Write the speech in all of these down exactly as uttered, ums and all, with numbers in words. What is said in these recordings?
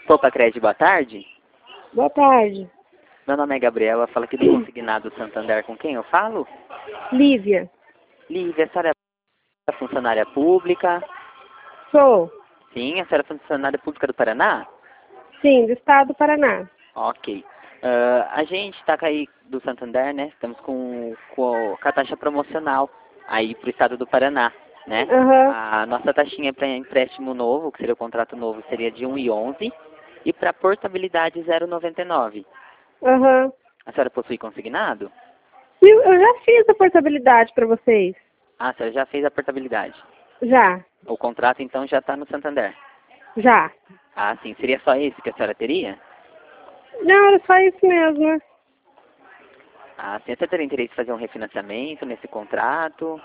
Poupa Crédito, boa tarde. Boa tarde. Meu nome é Gabriela, fala aqui do Consignado Santander. Com quem eu falo? Lívia. Lívia, a senhora é funcionária pública? Sou. Sim, a senhora é funcionária pública do Paraná? Sim, do estado do Paraná. Ok. Uh, a gente está aí do Santander, né? Estamos com, com a taxa promocional aí para o estado do Paraná, né? Uhum. A nossa taxinha para empréstimo novo, que seria o contrato novo, seria de um e onze e para portabilidade zero vírgula noventa e nove. Uhum. A senhora possui consignado? Eu, eu já fiz a portabilidade para vocês. Ah, a senhora já fez a portabilidade. Já. O contrato então já está no Santander. Já. Ah, sim. Seria só esse que a senhora teria? Não, era só isso mesmo, né? Ah, sim. A senhora teria interesse em fazer um refinanciamento nesse contrato?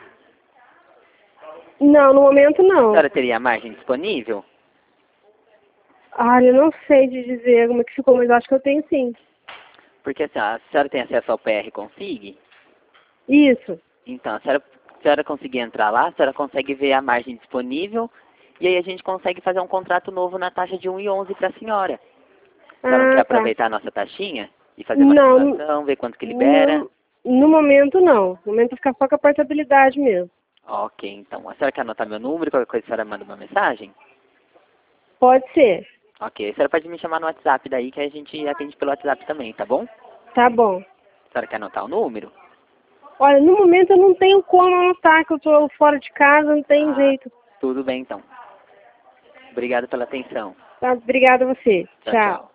Não, no momento A não. senhora teria a margem disponível? Ah, eu não sei de dizer como é que ficou, mas eu acho que eu tenho sim. Porque assim, a senhora tem acesso ao P R Consig? Isso. Então, a senhora, a senhora conseguir entrar lá, a senhora consegue ver a margem disponível e aí a gente consegue fazer um contrato novo na taxa de um e onze para a senhora. A senhora não quer Ah, tá. aproveitar a nossa taxinha e fazer uma Não, simulação, ver quanto que libera? no, no momento não. No momento fica só com a portabilidade mesmo. Ok, então. A senhora quer anotar meu número? Qualquer coisa a senhora manda uma mensagem? Pode ser. Ok, a senhora pode me chamar no WhatsApp daí que a gente atende pelo WhatsApp também, tá bom? Tá bom. A senhora quer anotar o número? Olha, no momento eu não tenho como anotar, que eu tô fora de casa, não tem Ah, jeito. tudo bem então. Obrigado pela atenção. Tá, obrigada a você. Tchau, Tchau. tchau.